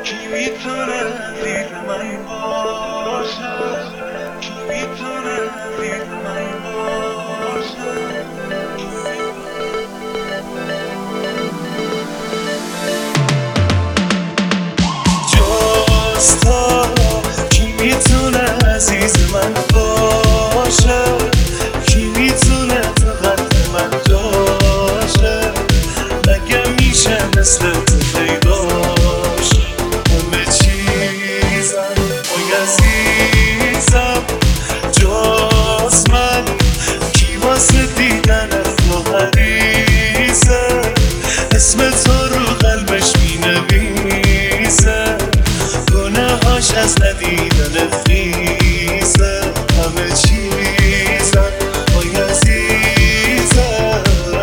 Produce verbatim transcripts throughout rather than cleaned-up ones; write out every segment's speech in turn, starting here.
کی میتونه دید من باشه، کی میتونه دید من باشه. جز تو کی میتونه عزیز من باشه، کی میتونه تو قلب من جاشه. مگه میشه مثل تو پیداش همه چیزم وای عزیزم. جز من کی واسه دیدن تو حریصه، اسم تو رو قلبش مینویسه. گناهاش از ندیدن خیزه، همه چیزم وای عزیزم.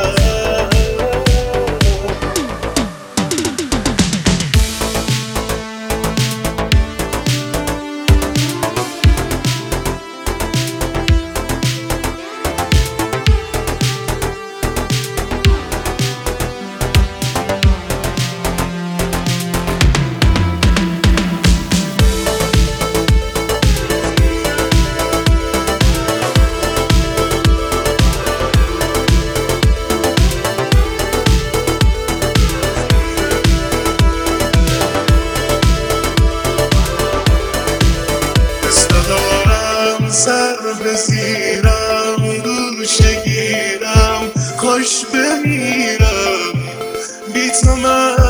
سر بزیرم گوشه گیرم خوش بمیرم، بی تو من